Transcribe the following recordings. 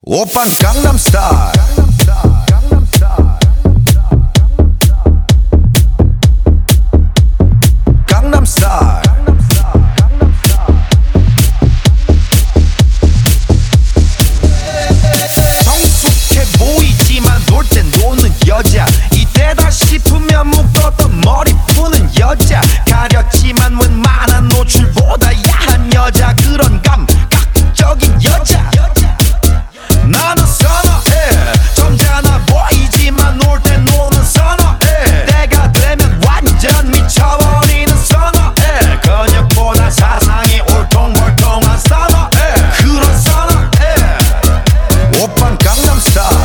오빤 강남스타일 강남스타일 성숙해 보이지만 놀 땐 노는 여자 이때다 싶으면 묶었던 머리 푸는 여자 가렸지만 웬만한 노출보다 야한 여자 그런 감각적인 여자 나는 선어해 점잖아 보이지만 놀 땐 노는 선어해 때가 되면 완전 미쳐버리는 선어해 근육보다 사상이 올통멀통한 선어해 그런 선어해 오빤 강남스타일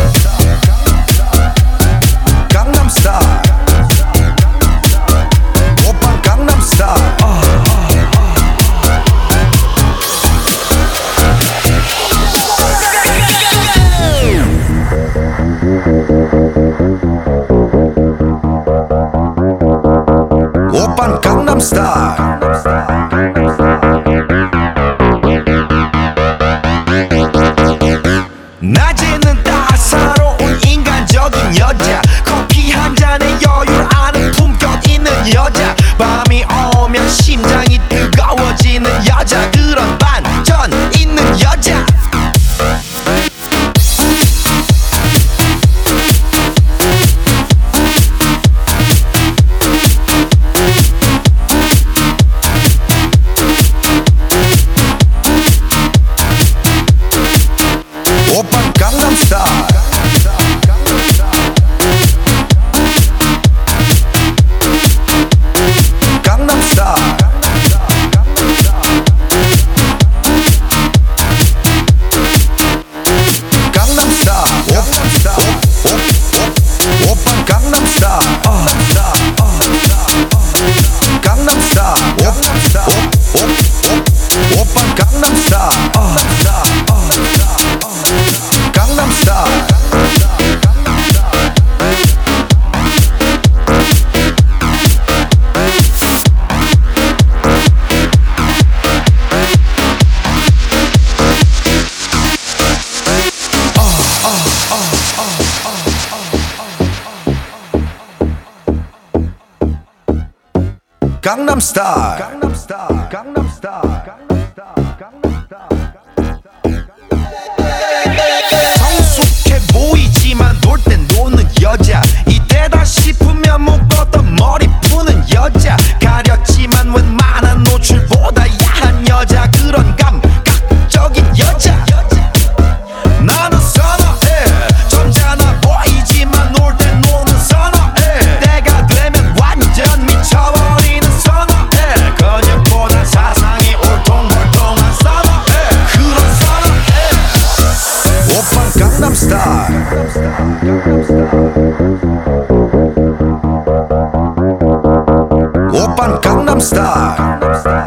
강남스타일 오빤 강남스타일 오빤 강남스타일 낮에는 따사로운 인간적인 여자 커피 한 잔에 여유를 아는 품격 있는 여자 밤이 오면 심장이 뜨거워지는 여자 그런 반전 있는 여자 오빤 강남스타일 강남스타일 강남스타일 오빤 강남스타일 강남스타일 오빤 강남스타일 강남스타일 강남스타일 성숙해 보이지만 놀 땐 노는 여자 이때다 싶으면 묶었던 머리 푸는 여자 가렸지만 웬만한 노출보다 야한 여자 그런 감각적인 여자 나는 선어해 점잖아 보이지만 놀 땐 노는 선어해 때가 되면 완전 미쳐버리는 선어해 근육보다 사상이 올통멀통한 선어해 그런 선어해 오빤 강남스타일 오빤 강남스타일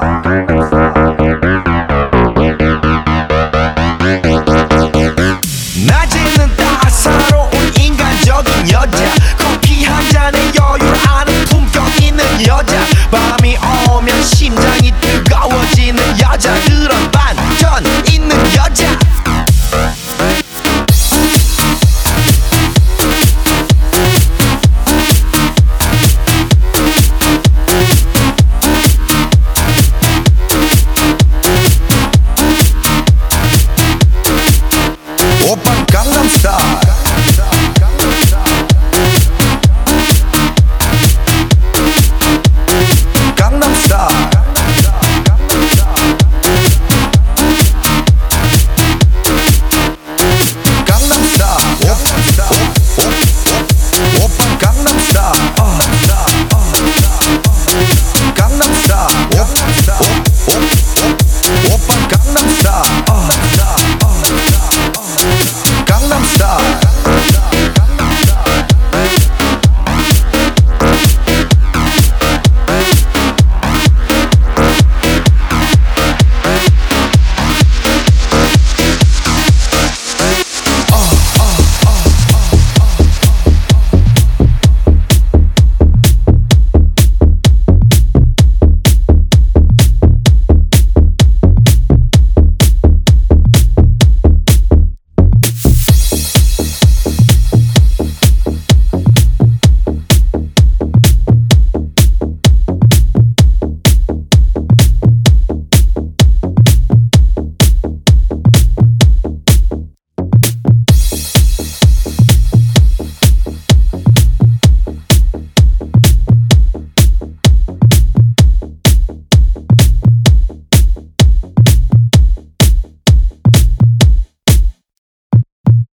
낮에는 따사로운 인간적인 여자 커피 한 잔에 여유를 아는 품격 있는 여자 밤이 오면 심장이 뜨거워지는 여자 그런 반전 있는 여자 오빤 강남스타일